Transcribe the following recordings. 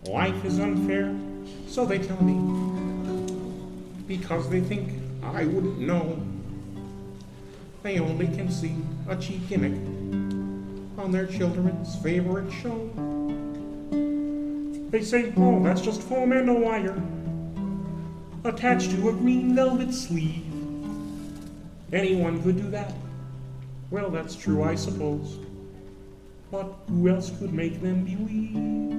Life is unfair, so they tell me, because they think I wouldn't know. They only can see a cheap gimmick on their children's favorite show. They say, oh, that's just foam and a wire attached to a green velvet sleeve. Anyone could do that. Well, that's true, I suppose. But who else could make them believe?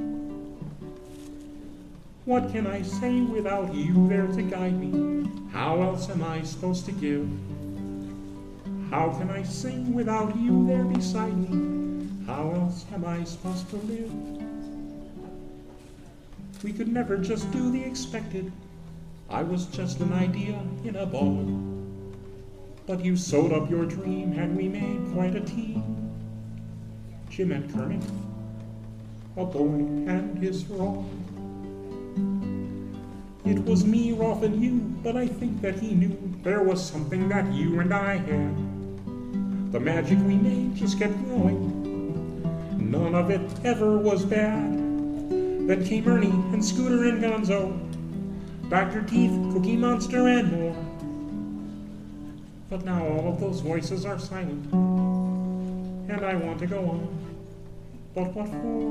What can I say without you there to guide me? How else am I supposed to give? How can I sing without you there beside me? How else am I supposed to live? We could never just do the expected. I was just an idea in a ball. But you sewed up your dream and we made quite a team. Jim and Kermit, a boy and his Rolf. It was me, Rolf, and you, but I think that he knew there was something that you and I had. The magic we made just kept growing. None of it ever was bad. Then came Ernie and Scooter and Gonzo, Dr. Teeth, Cookie Monster, and more. But now all of those voices are silent, and I want to go on. But what for?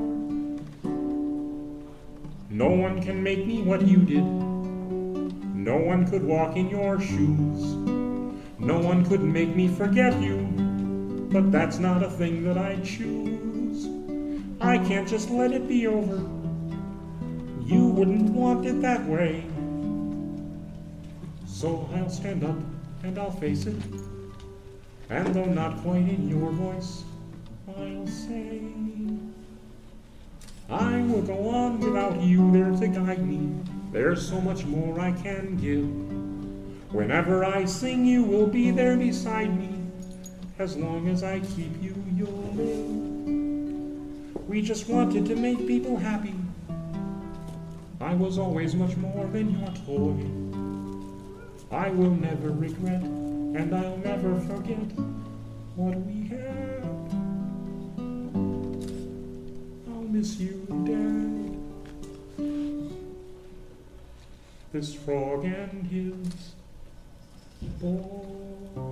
No one can make me what you did. No one could walk in your shoes. No one could make me forget you. But that's not a thing that I choose. I can't just let it be over. You wouldn't want it that way. So I'll stand up and I'll face it. And though not quite in your voice, I'll say, I will go on without you there to guide me. There's so much more I can give. Whenever I sing, you will be there beside me. As long as I keep you, you'll live. We just wanted to make people happy. I was always much more than your toy. I will never regret, and I'll never forget what we had. I'll miss you, Dad. This frog and his boy.